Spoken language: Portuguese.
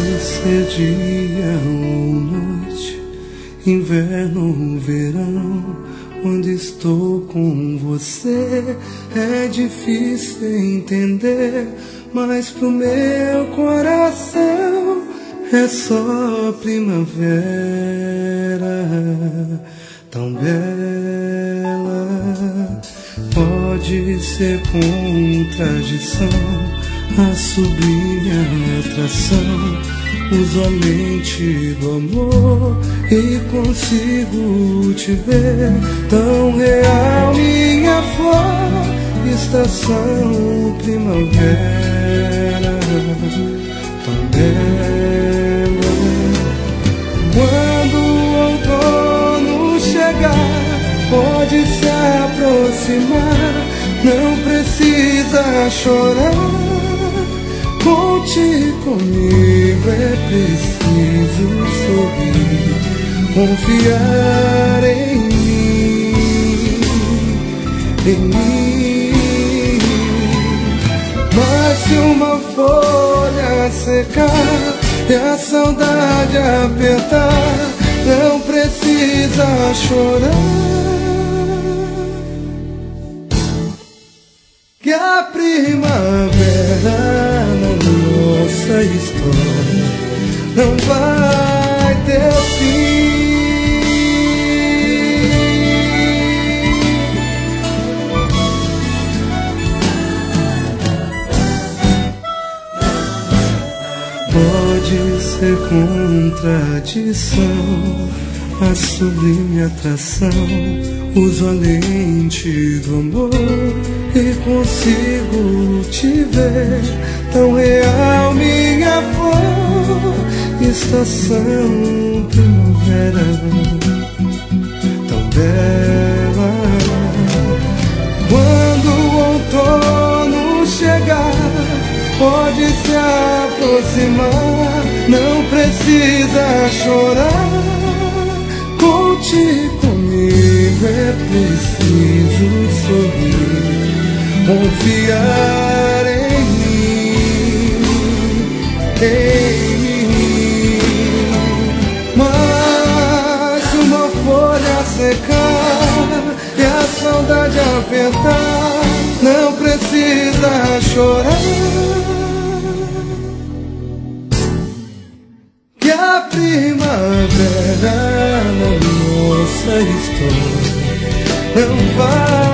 ser dia ou noite, inverno ou verão, quando estou com você é difícil entender, mas pro meu coração é só primavera, tão bela. Pode ser contradição, a sublime atração. Uso a mente do amor e consigo te ver, tão real minha flor, estação primavera, tão bela. Quando o outono chegar, pode se aproximar, não precisa chorar. Conte comigo, é preciso sorrir, confiar em mim. Mas se uma folha secar e a saudade apertar, não precisa chorar, que a primavera na nossa história não vai ter fim. Pode ser contradição, a sublime atração. Uso a lente do amor e consigo te ver, tão real minha flor, estação primavera, tão bela. Quando o outono chegar, pode se aproximar, não precisa chorar. Conte comigo, é preciso sorrir, confiar em mim. Mas uma folha secar e a saudade apertar, não precisa chorar, que a primavera na nossa história não vai